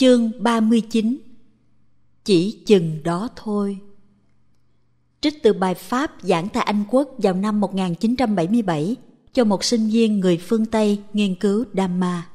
Chương 39. Chỉ chừng đó thôi. Trích từ bài Pháp giảng tại Anh Quốc vào năm 1977 cho một sinh viên người phương Tây nghiên cứu Dhamma.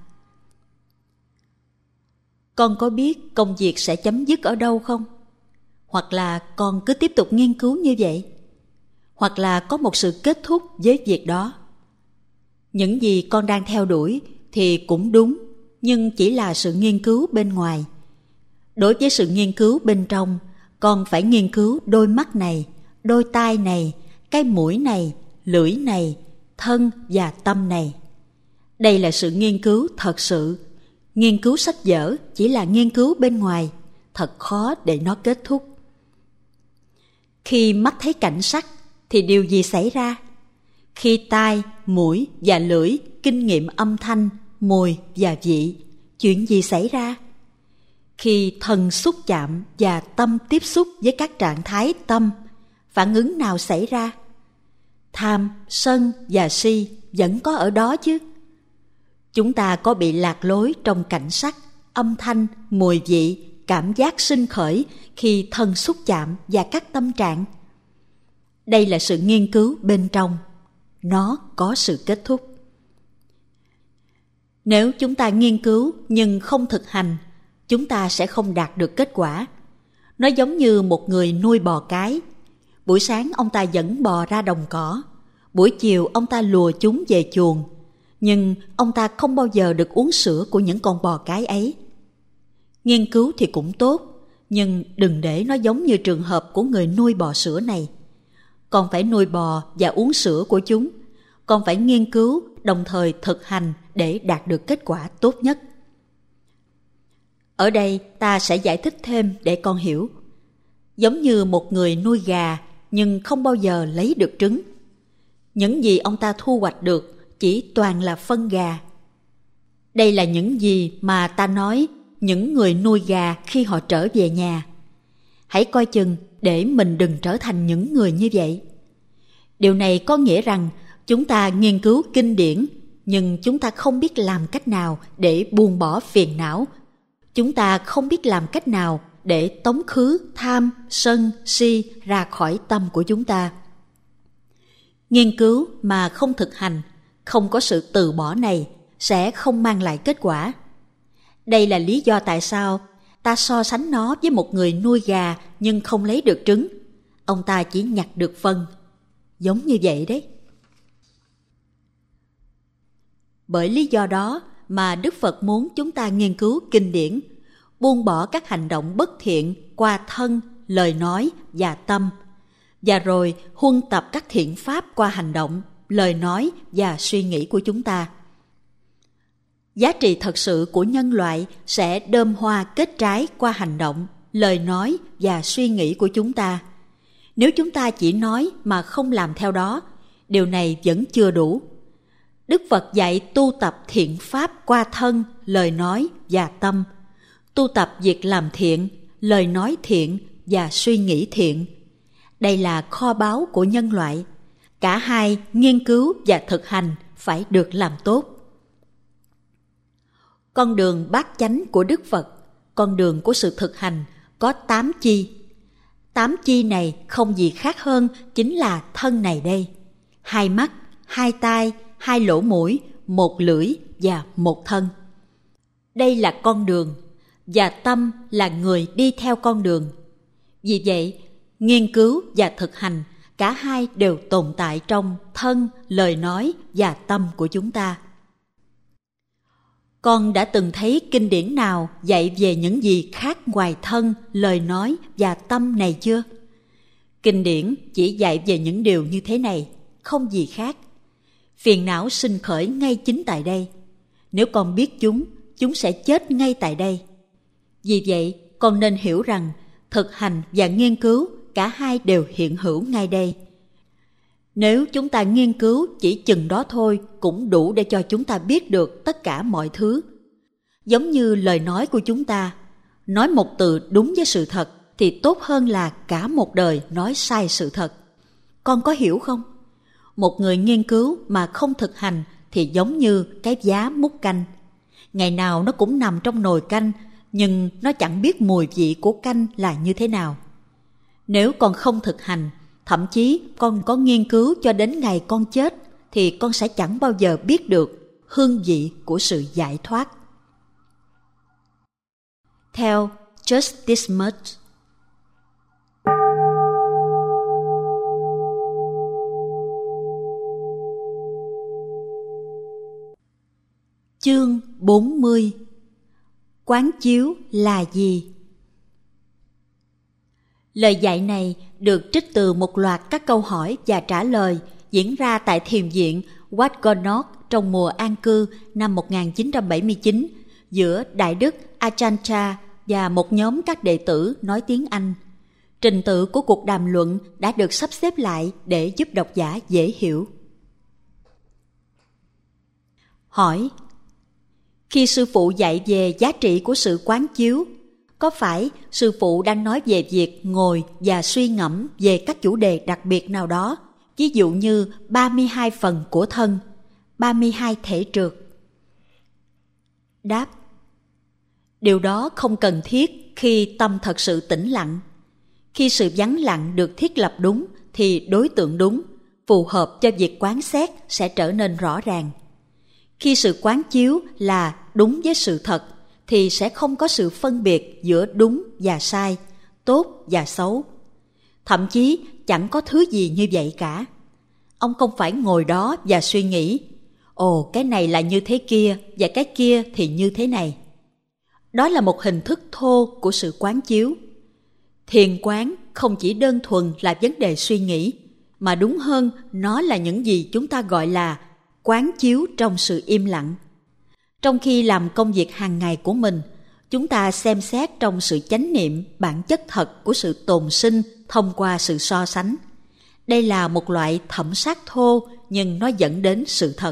Con có biết công việc sẽ chấm dứt ở đâu không? Hoặc là con cứ tiếp tục nghiên cứu như vậy? Hoặc là có một sự kết thúc với việc đó? Những gì con đang theo đuổi thì cũng đúng, nhưng chỉ là sự nghiên cứu bên ngoài. Đối với sự nghiên cứu bên trong, con phải nghiên cứu đôi mắt này, đôi tai này, cái mũi này, lưỡi này, thân và tâm này. Đây là sự nghiên cứu thật sự. Nghiên cứu sách vở chỉ là nghiên cứu bên ngoài, thật khó để nó kết thúc. Khi mắt thấy cảnh sắc thì điều gì xảy ra? Khi tai, mũi và lưỡi kinh nghiệm âm thanh, mùi và vị, chuyện gì xảy ra? Khi thân xúc chạm và tâm tiếp xúc với các trạng thái tâm, phản ứng nào xảy ra? Tham, sân và si vẫn có ở đó chứ. Chúng ta có bị lạc lối trong cảnh sắc, âm thanh, mùi vị, cảm giác sinh khởi khi thân xúc chạm và các tâm trạng. Đây là sự nghiên cứu bên trong. Nó có sự kết thúc. Nếu chúng ta nghiên cứu nhưng không thực hành, chúng ta sẽ không đạt được kết quả. Nó giống như một người nuôi bò cái. Buổi sáng ông ta dẫn bò ra đồng cỏ, buổi chiều ông ta lùa chúng về chuồng, nhưng ông ta không bao giờ được uống sữa của những con bò cái ấy. Nghiên cứu thì cũng tốt, nhưng đừng để nó giống như trường hợp của người nuôi bò sữa này. Con phải nuôi bò và uống sữa của chúng. Con phải nghiên cứu đồng thời thực hành để đạt được kết quả tốt nhất. Ở đây ta sẽ giải thích thêm để con hiểu. Giống như một người nuôi gà nhưng không bao giờ lấy được trứng. Những gì ông ta thu hoạch được chỉ toàn là phân gà. Đây là những gì mà ta nói những người nuôi gà khi họ trở về nhà. Hãy coi chừng để mình đừng trở thành những người như vậy. Điều này có nghĩa rằng chúng ta nghiên cứu kinh điển, nhưng chúng ta không biết làm cách nào để buông bỏ phiền não. Chúng ta không biết làm cách nào để tống khứ tham, sân, si ra khỏi tâm của chúng ta. Nghiên cứu mà không thực hành, không có sự từ bỏ này, sẽ không mang lại kết quả. Đây là lý do tại sao ta so sánh nó với một người nuôi gà nhưng không lấy được trứng. Ông ta chỉ nhặt được phân. Giống như vậy đấy. Bởi lý do đó mà Đức Phật muốn chúng ta nghiên cứu kinh điển, buông bỏ các hành động bất thiện qua thân, lời nói và tâm, và rồi huân tập các thiện pháp qua hành động, lời nói và suy nghĩ của chúng ta. Giá trị thật sự của nhân loại sẽ đơm hoa kết trái qua hành động, lời nói và suy nghĩ của chúng ta. Nếu chúng ta chỉ nói mà không làm theo đó, điều này vẫn chưa đủ. Đức Phật dạy tu tập thiện pháp qua thân, lời nói và tâm. Tu tập việc làm thiện, lời nói thiện và suy nghĩ thiện. Đây là kho báu của nhân loại. Cả hai, nghiên cứu và thực hành, phải được làm tốt. Con đường bát chánh của Đức Phật, con đường của sự thực hành, có 8 chi. 8 chi này không gì khác hơn chính là thân này đây. 2 mắt, 2 tai, 2 lỗ mũi, 1 lưỡi và 1 thân. Đây là con đường, và tâm là người đi theo con đường. Vì vậy, nghiên cứu và thực hành, cả hai đều tồn tại trong thân, lời nói và tâm của chúng ta. Con đã từng thấy kinh điển nào dạy về những gì khác ngoài thân, lời nói và tâm này chưa? Kinh điển chỉ dạy về những điều như thế này, không gì khác. Phiền não sinh khởi ngay chính tại đây. Nếu con biết chúng sẽ chết ngay tại đây. Vì vậy, con nên hiểu rằng thực hành và nghiên cứu cả hai đều hiện hữu ngay đây. Nếu chúng ta nghiên cứu chỉ chừng đó thôi cũng đủ để cho chúng ta biết được tất cả mọi thứ. Giống như lời nói của chúng ta, nói một từ đúng với sự thật thì tốt hơn là cả một đời nói sai sự thật. Con có hiểu không? Một người nghiên cứu mà không thực hành thì giống như cái giá múc canh. Ngày nào nó cũng nằm trong nồi canh nhưng nó chẳng biết mùi vị của canh là như thế nào. Nếu con không thực hành, thậm chí con có nghiên cứu cho đến ngày con chết, thì con sẽ chẳng bao giờ biết được hương vị của sự giải thoát. Theo Just This Much. Chương 40. Quán chiếu là gì? Lời dạy này được trích từ một loạt các câu hỏi và trả lời diễn ra tại thiền viện Wat Gonok trong mùa an cư năm 1979 giữa Đại đức Ajahn Chah và một nhóm các đệ tử nói tiếng Anh. Trình tự của cuộc đàm luận đã được sắp xếp lại để giúp độc giả dễ hiểu. Hỏi: khi sư phụ dạy về giá trị của sự quán chiếu, có phải sư phụ đang nói về việc ngồi và suy ngẫm về các chủ đề đặc biệt nào đó, ví dụ như 32 phần của thân, 32 thể trượt? Đáp: điều đó không cần thiết khi tâm thật sự tĩnh lặng. Khi sự vắng lặng được thiết lập đúng thì đối tượng đúng, phù hợp cho việc quán xét sẽ trở nên rõ ràng. Khi sự quán chiếu là đúng với sự thật thì sẽ không có sự phân biệt giữa đúng và sai, tốt và xấu. Thậm chí chẳng có thứ gì như vậy cả. Ông không phải ngồi đó và suy nghĩ, ồ, cái này là như thế kia và cái kia thì như thế này. Đó là một hình thức thô của sự quán chiếu. Thiền quán không chỉ đơn thuần là vấn đề suy nghĩ, mà đúng hơn nó là những gì chúng ta gọi là quán chiếu trong sự im lặng. Trong khi làm công việc hàng ngày của mình, chúng ta xem xét trong sự chánh niệm bản chất thật của sự tồn sinh thông qua sự so sánh. Đây là một loại thẩm sát thô, nhưng nó dẫn đến sự thật.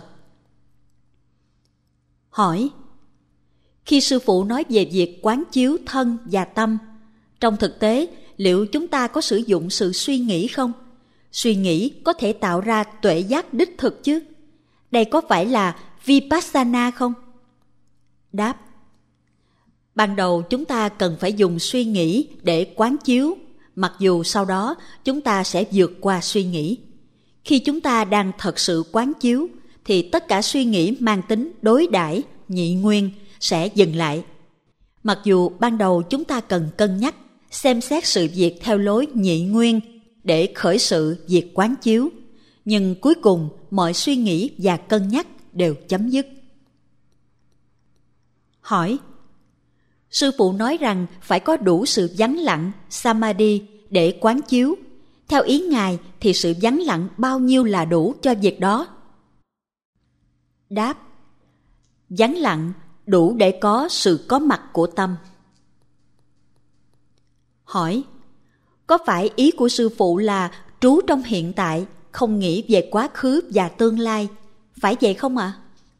Hỏi: khi sư phụ nói về việc quán chiếu thân và tâm, trong thực tế liệu chúng ta có sử dụng sự suy nghĩ không? Suy nghĩ có thể tạo ra tuệ giác đích thực chứ? Đây có phải là Vipassana không? Đáp: ban đầu chúng ta cần phải dùng suy nghĩ để quán chiếu, mặc dù sau đó chúng ta sẽ vượt qua suy nghĩ. Khi chúng ta đang thật sự quán chiếu, thì tất cả suy nghĩ mang tính đối đãi, nhị nguyên sẽ dừng lại. Mặc dù ban đầu chúng ta cần cân nhắc, xem xét sự việc theo lối nhị nguyên để khởi sự việc quán chiếu, nhưng cuối cùng mọi suy nghĩ và cân nhắc đều chấm dứt. Hỏi: sư phụ nói rằng phải có đủ sự vắng lặng, samadhi, để quán chiếu. Theo ý Ngài thì sự vắng lặng bao nhiêu là đủ cho việc đó? Đáp: vắng lặng đủ để có sự có mặt của tâm. Hỏi: có phải ý của sư phụ là trú trong hiện tại, không nghĩ về quá khứ và tương lai, phải vậy không ạ?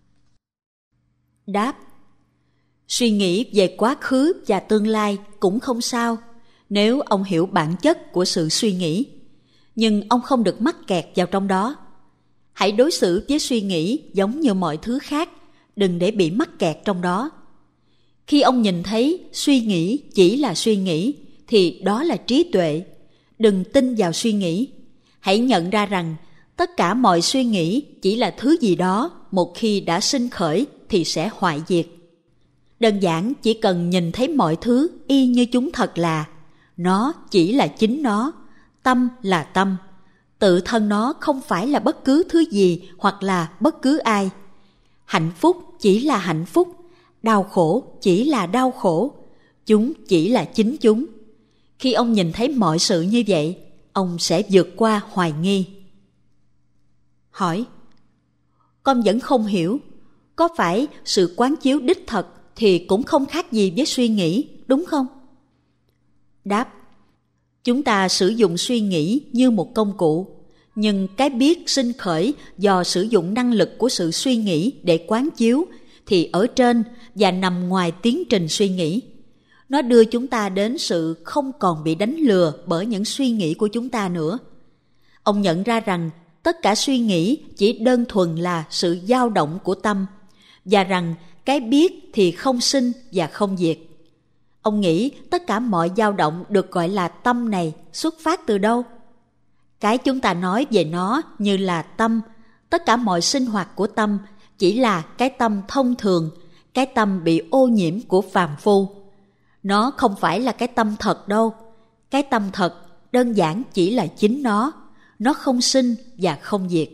Đáp: suy nghĩ về quá khứ và tương lai cũng không sao, nếu ông hiểu bản chất của sự suy nghĩ. Nhưng ông không được mắc kẹt vào trong đó. Hãy đối xử với suy nghĩ giống như mọi thứ khác, đừng để bị mắc kẹt trong đó. Khi ông nhìn thấy suy nghĩ chỉ là suy nghĩ, thì đó là trí tuệ. Đừng tin vào suy nghĩ. Hãy nhận ra rằng tất cả mọi suy nghĩ chỉ là thứ gì đó một khi đã sinh khởi thì sẽ hoại diệt. Đơn giản chỉ cần nhìn thấy mọi thứ y như chúng thật là, nó chỉ là chính nó, tâm là tâm, tự thân nó không phải là bất cứ thứ gì hoặc là bất cứ ai. Hạnh phúc chỉ là hạnh phúc, đau khổ chỉ là đau khổ, chúng chỉ là chính chúng. Khi ông nhìn thấy mọi sự như vậy, ông sẽ vượt qua hoài nghi. Hỏi: con vẫn không hiểu, có phải sự quán chiếu đích thật thì cũng không khác gì với suy nghĩ, đúng không? Đáp: chúng ta sử dụng suy nghĩ như một công cụ, nhưng cái biết sinh khởi do sử dụng năng lực của sự suy nghĩ để quán chiếu thì ở trên và nằm ngoài tiến trình suy nghĩ. Nó đưa chúng ta đến sự không còn bị đánh lừa bởi những suy nghĩ của chúng ta nữa. Ông nhận ra rằng tất cả suy nghĩ chỉ đơn thuần là sự dao động của tâm, và rằng cái biết thì không sinh và không diệt. Ông nghĩ tất cả mọi dao động được gọi là tâm này xuất phát từ đâu? Cái chúng ta nói về nó như là tâm, tất cả mọi sinh hoạt của tâm chỉ là cái tâm thông thường, cái tâm bị ô nhiễm của phàm phu. Nó không phải là cái tâm thật đâu. Cái tâm thật đơn giản chỉ là chính nó không sinh và không diệt.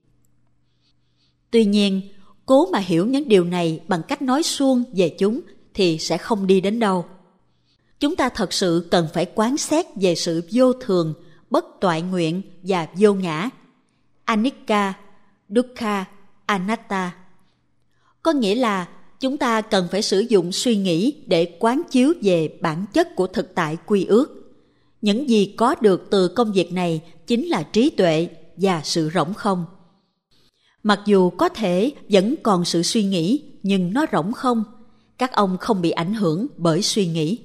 Tuy nhiên, cố mà hiểu những điều này bằng cách nói suông về chúng thì sẽ không đi đến đâu. Chúng ta thật sự cần phải quán xét về sự vô thường, bất toại nguyện và vô ngã. Anicca, Dukkha, Anatta. Có nghĩa là chúng ta cần phải sử dụng suy nghĩ để quán chiếu về bản chất của thực tại quy ước. Những gì có được từ công việc này chính là trí tuệ và sự rỗng không. Mặc dù có thể vẫn còn sự suy nghĩ, nhưng nó rỗng không. Các ông không bị ảnh hưởng bởi suy nghĩ.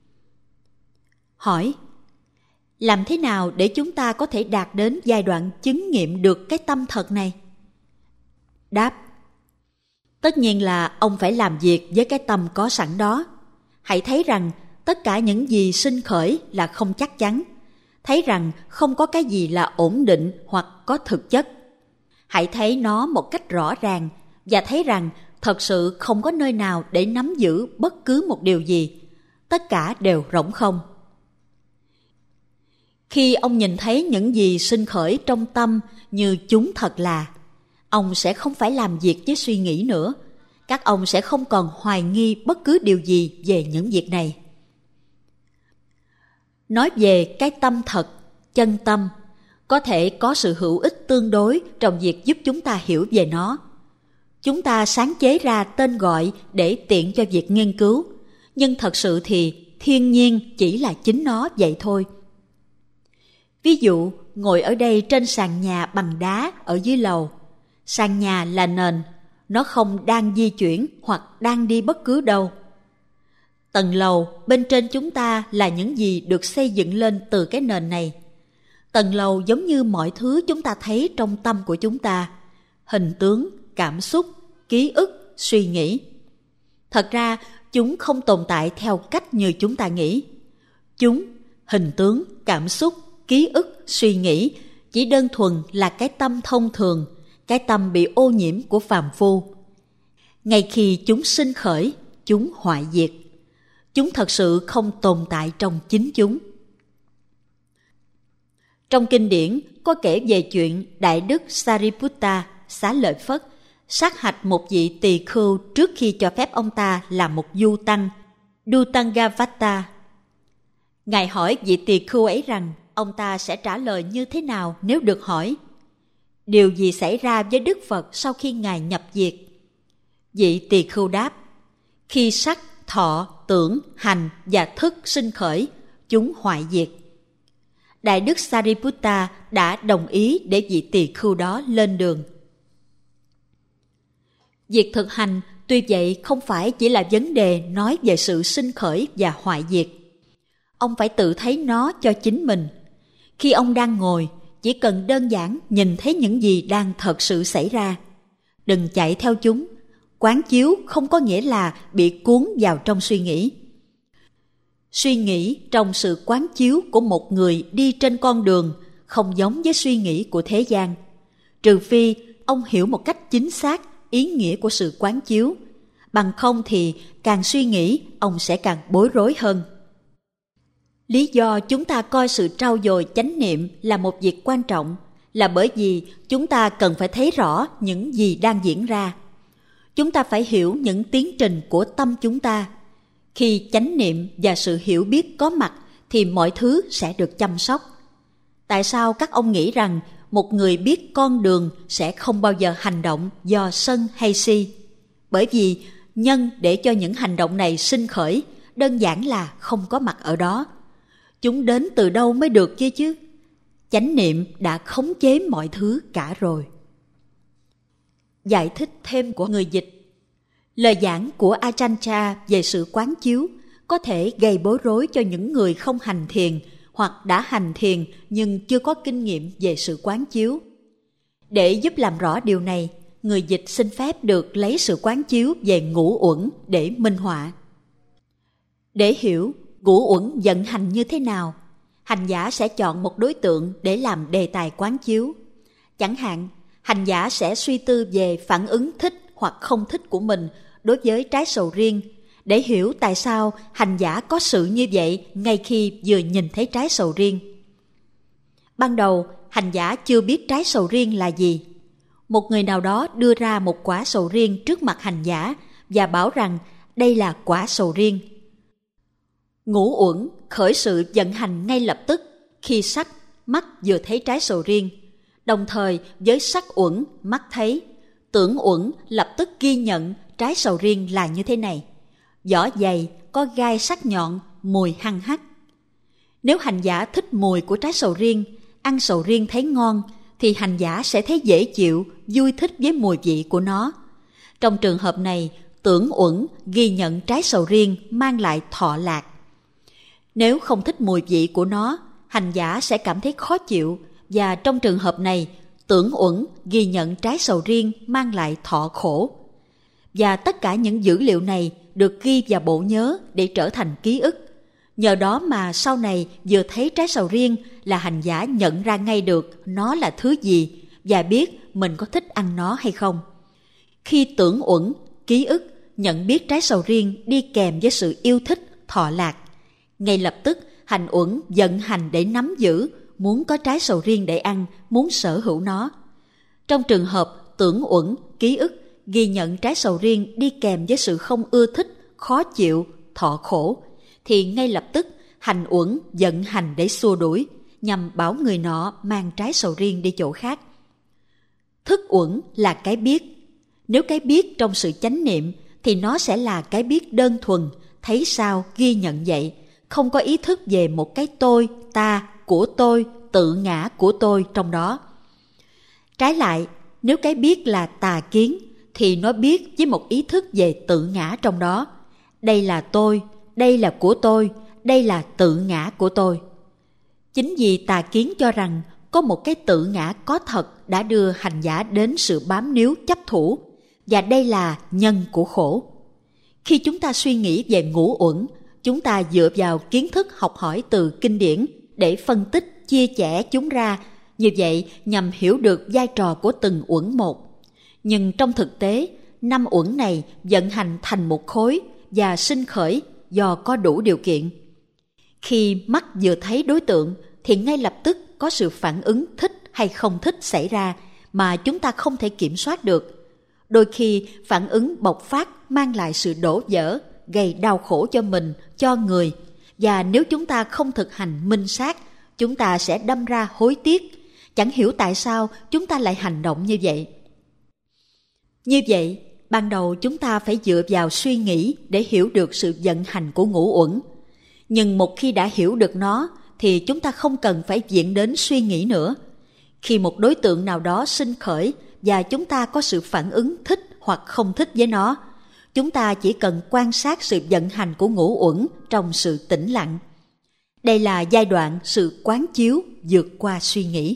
Hỏi: làm thế nào để chúng ta có thể đạt đến giai đoạn chứng nghiệm được cái tâm thật này? Đáp: tất nhiên là ông phải làm việc với cái tâm có sẵn đó. Hãy thấy rằng tất cả những gì sinh khởi là không chắc chắn. Thấy rằng không có cái gì là ổn định hoặc có thực chất. Hãy thấy nó một cách rõ ràng và thấy rằng thật sự không có nơi nào để nắm giữ bất cứ một điều gì. Tất cả đều rỗng không. Khi ông nhìn thấy những gì sinh khởi trong tâm như chúng thật là, ông sẽ không phải làm việc với suy nghĩ nữa. Các ông sẽ không còn hoài nghi bất cứ điều gì về những việc này. Nói về cái tâm thật, chân tâm, có thể có sự hữu ích tương đối trong việc giúp chúng ta hiểu về nó. Chúng ta sáng chế ra tên gọi để tiện cho việc nghiên cứu, nhưng thật sự thì thiên nhiên chỉ là chính nó vậy thôi. Ví dụ, ngồi ở đây trên sàn nhà bằng đá ở dưới lầu. Sàn nhà là nền, nó không đang di chuyển hoặc đang đi bất cứ đâu. Tầng lầu bên trên chúng ta là những gì được xây dựng lên từ cái nền này. Tầng lầu giống như mọi thứ chúng ta thấy trong tâm của chúng ta: hình tướng, cảm xúc, ký ức, suy nghĩ. Thật ra, chúng không tồn tại theo cách như chúng ta nghĩ. Chúng, hình tướng, cảm xúc, ký ức, suy nghĩ chỉ đơn thuần là cái tâm thông thường, cái tâm bị ô nhiễm của phàm phu. Ngay khi chúng sinh khởi, chúng hoại diệt. Chúng thật sự không tồn tại trong chính chúng. Trong kinh điển có kể về chuyện Đại Đức Sariputta, Xá Lợi Phất, sát hạch một vị tỳ khưu trước khi cho phép ông ta làm một du tăng, Dutangavatta. Ngài hỏi vị tỳ khưu ấy rằng ông ta sẽ trả lời như thế nào nếu được hỏi. Điều gì xảy ra với Đức Phật sau khi Ngài nhập diệt? Vị tỳ khưu đáp: khi sắc, thọ, tưởng, hành và thức sinh khởi, chúng hoại diệt. Đại Đức Sariputta đã đồng ý để vị tỳ khưu đó lên đường. Việc thực hành tuy vậy không phải chỉ là vấn đề nói về sự sinh khởi và hoại diệt. Ông phải tự thấy nó cho chính mình. Khi ông đang ngồi, chỉ cần đơn giản nhìn thấy những gì đang thật sự xảy ra. Đừng chạy theo chúng. Quán chiếu không có nghĩa là bị cuốn vào trong suy nghĩ. Suy nghĩ trong sự quán chiếu của một người đi trên con đường không giống với suy nghĩ của thế gian, trừ phi ông hiểu một cách chính xác ý nghĩa của sự quán chiếu. Bằng không thì càng suy nghĩ, ông sẽ càng bối rối hơn. Lý do chúng ta coi sự trau dồi chánh niệm là một việc quan trọng là bởi vì chúng ta cần phải thấy rõ những gì đang diễn ra. Chúng ta phải hiểu những tiến trình của tâm chúng ta. Khi chánh niệm và sự hiểu biết có mặt thì mọi thứ sẽ được chăm sóc. Tại sao các ông nghĩ rằng một người biết con đường sẽ không bao giờ hành động do sân hay si? Bởi vì nhân để cho những hành động này sinh khởi đơn giản là không có mặt ở đó. Chúng đến từ đâu mới được kia chứ? Chánh niệm đã khống chế mọi thứ cả rồi. Giải thích thêm của người dịch. Lời giảng của Ajahn Chah về sự quán chiếu có thể gây bối rối cho những người không hành thiền hoặc đã hành thiền nhưng chưa có kinh nghiệm về sự quán chiếu. Để giúp làm rõ điều này, người dịch xin phép được lấy sự quán chiếu về ngũ uẩn để minh họa. Để hiểu ngũ uẩn vận hành như thế nào, hành giả sẽ chọn một đối tượng để làm đề tài quán chiếu. Chẳng hạn, hành giả sẽ suy tư về phản ứng thích hoặc không thích của mình đối với trái sầu riêng, để hiểu tại sao hành giả có sự như vậy ngay khi vừa nhìn thấy trái sầu riêng. Ban đầu, hành giả chưa biết trái sầu riêng là gì. Một người nào đó đưa ra một quả sầu riêng trước mặt hành giả và bảo rằng đây là quả sầu riêng. Ngũ uẩn khởi sự vận hành ngay lập tức khi sắc, mắt vừa thấy trái sầu riêng. Đồng thời với sắc uẩn, mắt thấy, tưởng uẩn lập tức ghi nhận trái sầu riêng là như thế này: vỏ dày, có gai sắc nhọn, mùi hăng hắc. Nếu hành giả thích mùi của trái sầu riêng, ăn sầu riêng thấy ngon, thì hành giả sẽ thấy dễ chịu, vui thích với mùi vị của nó. Trong trường hợp này, tưởng uẩn ghi nhận trái sầu riêng mang lại thọ lạc. Nếu không thích mùi vị của nó, hành giả sẽ cảm thấy khó chịu, và trong trường hợp này, tưởng uẩn ghi nhận trái sầu riêng mang lại thọ khổ. Và tất cả những dữ liệu này được ghi vào bộ nhớ để trở thành ký ức. Nhờ đó mà sau này vừa thấy trái sầu riêng là hành giả nhận ra ngay được nó là thứ gì và biết mình có thích ăn nó hay không. Khi tưởng uẩn, ký ức, nhận biết trái sầu riêng đi kèm với sự yêu thích, thọ lạc, ngay lập tức hành uẩn vận hành để nắm giữ, muốn có trái sầu riêng để ăn, muốn sở hữu nó. Trong trường hợp tưởng uẩn, ký ức ghi nhận trái sầu riêng đi kèm với sự không ưa thích, khó chịu, thọ khổ, thì ngay lập tức hành uẩn vận hành để xua đuổi, nhằm bảo người nọ mang trái sầu riêng đi chỗ khác. Thức uẩn là cái biết. Nếu cái biết trong sự chánh niệm thì nó sẽ là cái biết đơn thuần, thấy sao ghi nhận vậy, không có ý thức về một cái tôi, ta, của tôi, tự ngã của tôi trong đó. Trái lại, nếu cái biết là tà kiến thì nó biết với một ý thức về tự ngã trong đó. Đây là tôi, đây là của tôi, đây là tự ngã của tôi. Chính vì tà kiến cho rằng có một cái tự ngã có thật đã đưa hành giả đến sự bám níu chấp thủ, và đây là nhân của khổ. Khi chúng ta suy nghĩ về ngũ uẩn, chúng ta dựa vào kiến thức học hỏi từ kinh điển để phân tích, chia chẻ chúng ra, như vậy nhằm hiểu được vai trò của từng uẩn một. Nhưng trong thực tế, 5 uẩn này vận hành thành một khối và sinh khởi do có đủ điều kiện. Khi mắt vừa thấy đối tượng thì ngay lập tức có sự phản ứng thích hay không thích xảy ra mà chúng ta không thể kiểm soát được. Đôi khi phản ứng bộc phát mang lại sự đổ vỡ, gây đau khổ cho mình, cho người, và nếu chúng ta không thực hành minh sát, chúng ta sẽ đâm ra hối tiếc, chẳng hiểu tại sao chúng ta lại hành động như vậy. Như vậy, ban đầu chúng ta phải dựa vào suy nghĩ để hiểu được sự vận hành của ngũ uẩn. Nhưng một khi đã hiểu được nó, thì chúng ta không cần phải viện đến suy nghĩ nữa. Khi một đối tượng nào đó sinh khởi và chúng ta có sự phản ứng thích hoặc không thích với nó, chúng ta chỉ cần quan sát sự vận hành của ngũ uẩn trong sự tĩnh lặng. Đây là giai đoạn sự quán chiếu vượt qua suy nghĩ.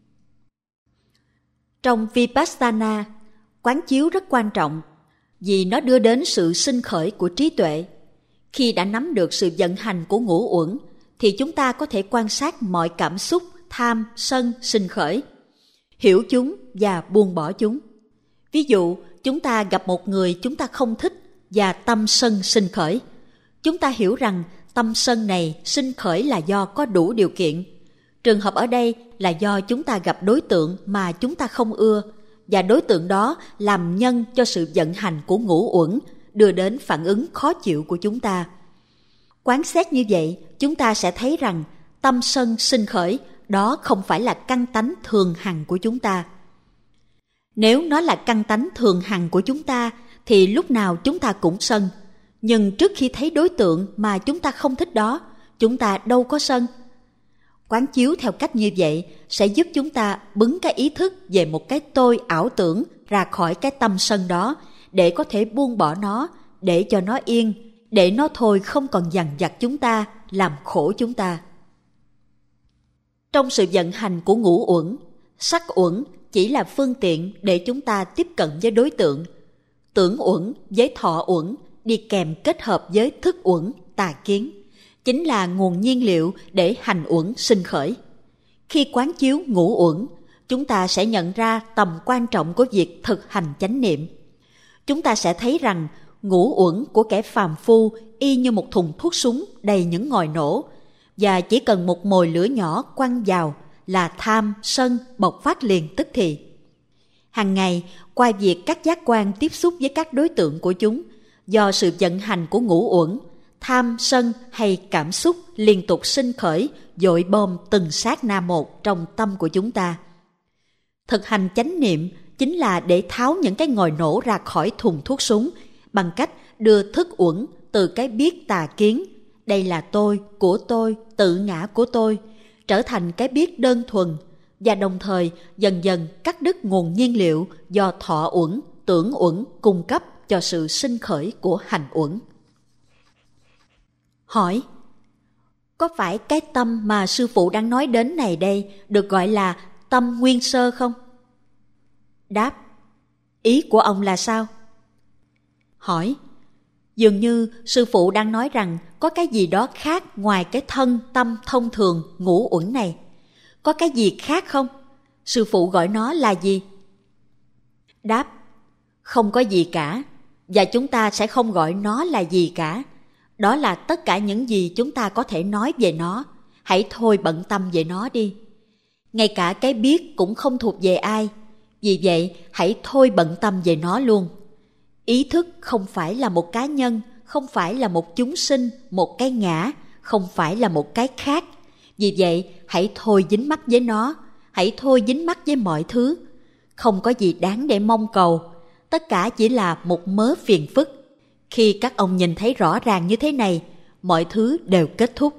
Trong Vipassana, quán chiếu rất quan trọng vì nó đưa đến sự sinh khởi của trí tuệ. Khi đã nắm được sự vận hành của ngũ uẩn, thì chúng ta có thể quan sát mọi cảm xúc tham, sân sinh khởi, hiểu chúng và buông bỏ chúng. Ví dụ, chúng ta gặp một người chúng ta không thích và tâm sân sinh khởi. Chúng ta hiểu rằng tâm sân này sinh khởi là do có đủ điều kiện. Trường hợp ở đây là do chúng ta gặp đối tượng mà chúng ta không ưa, và đối tượng đó làm nhân cho sự vận hành của ngũ uẩn, đưa đến phản ứng khó chịu của chúng ta. Quán xét như vậy, chúng ta sẽ thấy rằng tâm sân sinh khởi đó không phải là căn tánh thường hằng của chúng ta. Nếu nó là căn tánh thường hằng của chúng ta thì lúc nào chúng ta cũng sân. Nhưng trước khi thấy đối tượng mà chúng ta không thích đó, chúng ta đâu có sân. Quán chiếu theo cách như vậy sẽ giúp chúng ta bứng cái ý thức về một cái tôi ảo tưởng ra khỏi cái tâm sân đó, để có thể buông bỏ nó, để cho nó yên, để nó thôi không còn dằn vặt chúng ta, làm khổ chúng ta. Trong sự vận hành của ngũ uẩn, sắc uẩn chỉ là phương tiện để chúng ta tiếp cận với đối tượng. Tưởng uẩn với thọ uẩn đi kèm kết hợp với thức uẩn, tà kiến, chính là nguồn nhiên liệu để hành uẩn sinh khởi. Khi quán chiếu ngũ uẩn, chúng ta sẽ nhận ra tầm quan trọng của việc thực hành chánh niệm. Chúng ta sẽ thấy rằng ngũ uẩn của kẻ phàm phu y như một thùng thuốc súng đầy những ngòi nổ, và chỉ cần một mồi lửa nhỏ quăng vào là tham, sân bộc phát liền tức thì. Hàng ngày, qua việc các giác quan tiếp xúc với các đối tượng của chúng, do sự vận hành của ngũ uẩn, tham, sân hay cảm xúc liên tục sinh khởi, dội bom từng sát na một trong tâm của chúng ta. Thực hành chánh niệm chính là để tháo những cái ngòi nổ ra khỏi thùng thuốc súng bằng cách đưa thức uẩn từ cái biết tà kiến, đây là tôi, của tôi, tự ngã của tôi, trở thành cái biết đơn thuần, và đồng thời dần dần cắt đứt nguồn nhiên liệu do thọ uẩn, tưởng uẩn cung cấp cho sự sinh khởi của hành uẩn. Hỏi: có phải cái tâm mà sư phụ đang nói đến này đây được gọi là tâm nguyên sơ không? Đáp: ý của ông là sao? Hỏi: dường như sư phụ đang nói rằng có cái gì đó khác ngoài cái thân tâm thông thường ngũ uẩn này. Có cái gì khác không? Sư phụ gọi nó là gì? Đáp: không có gì cả, và chúng ta sẽ không gọi nó là gì cả. Đó là tất cả những gì chúng ta có thể nói về nó. Hãy thôi bận tâm về nó đi. Ngay cả cái biết cũng không thuộc về ai. Vì vậy, hãy thôi bận tâm về nó luôn. Ý thức không phải là một cá nhân, không phải là một chúng sinh, một cái ngã, không phải là một cái khác. Vì vậy, hãy thôi dính mắc với nó, hãy thôi dính mắc với mọi thứ. Không có gì đáng để mong cầu, tất cả chỉ là một mớ phiền phức. Khi các ông nhìn thấy rõ ràng như thế này, mọi thứ đều kết thúc.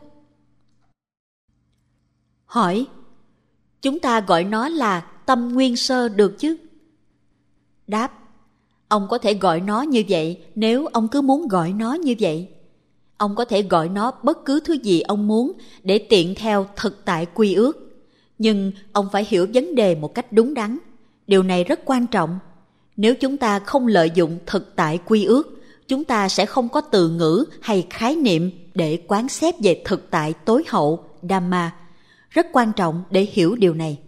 Hỏi: chúng ta gọi nó là tâm nguyên sơ được chứ? Đáp: ông có thể gọi nó như vậy nếu ông cứ muốn gọi nó như vậy. Ông có thể gọi nó bất cứ thứ gì ông muốn để tiện theo thực tại quy ước. Nhưng ông phải hiểu vấn đề một cách đúng đắn. Điều này rất quan trọng. Nếu chúng ta không lợi dụng thực tại quy ước, chúng ta sẽ không có từ ngữ hay khái niệm để quán xét về thực tại tối hậu, Dhamma. Rất quan trọng để hiểu điều này.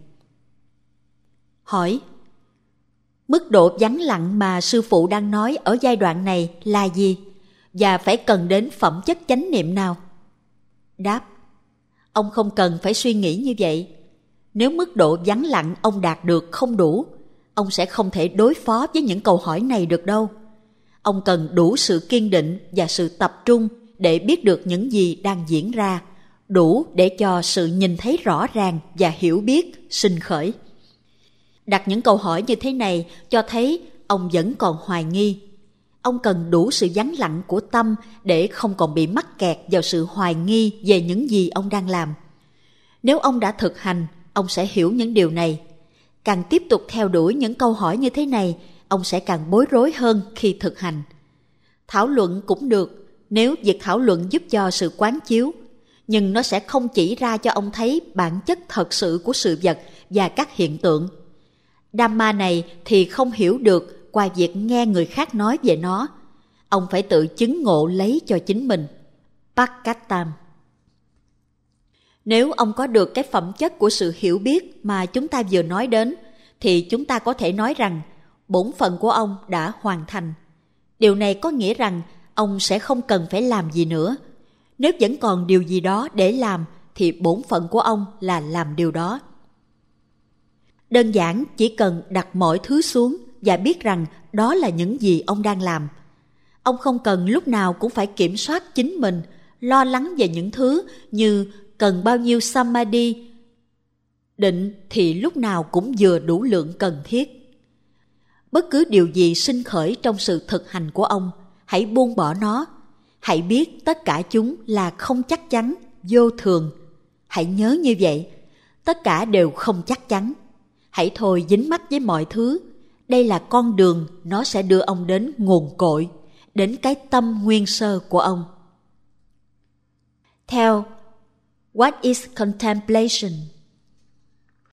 Hỏi: mức độ vắng lặng mà sư phụ đang nói ở giai đoạn này là gì? Và phải cần đến phẩm chất chánh niệm nào? Đáp: ông không cần phải suy nghĩ như vậy. Nếu mức độ vắng lặng ông đạt được không đủ, ông sẽ không thể đối phó với những câu hỏi này được đâu. Ông cần đủ sự kiên định và sự tập trung để biết được những gì đang diễn ra, đủ để cho sự nhìn thấy rõ ràng và hiểu biết sinh khởi. Đặt những câu hỏi như thế này cho thấy ông vẫn còn hoài nghi. Ông cần đủ sự vắng lặng của tâm để không còn bị mắc kẹt vào sự hoài nghi về những gì ông đang làm. Nếu ông đã thực hành, ông sẽ hiểu những điều này. Càng tiếp tục theo đuổi những câu hỏi như thế này, ông sẽ càng bối rối hơn khi thực hành. Thảo luận cũng được nếu việc thảo luận giúp cho sự quán chiếu, nhưng nó sẽ không chỉ ra cho ông thấy bản chất thật sự của sự vật và các hiện tượng. Dhamma này thì không hiểu được qua việc nghe người khác nói về nó. Ông phải tự chứng ngộ lấy cho chính mình. Pakkatam. Nếu ông có được cái phẩm chất của sự hiểu biết mà chúng ta vừa nói đến, thì chúng ta có thể nói rằng bổn phận của ông đã hoàn thành. Điều này có nghĩa rằng ông sẽ không cần phải làm gì nữa. Nếu vẫn còn điều gì đó để làm, thì bổn phận của ông là làm điều đó. Đơn giản chỉ cần đặt mọi thứ xuống và biết rằng đó là những gì ông đang làm. Ông không cần lúc nào cũng phải kiểm soát chính mình, lo lắng về những thứ như cần bao nhiêu samadhi, định thì lúc nào cũng vừa đủ lượng cần thiết. Bất cứ điều gì sinh khởi trong sự thực hành của ông, hãy buông bỏ nó. Hãy biết tất cả chúng là không chắc chắn, vô thường. Hãy nhớ như vậy, tất cả đều không chắc chắn. Hãy thôi dính mắc với mọi thứ. Đây là con đường, nó sẽ đưa ông đến nguồn cội, đến cái tâm nguyên sơ của ông. Theo What is contemplation?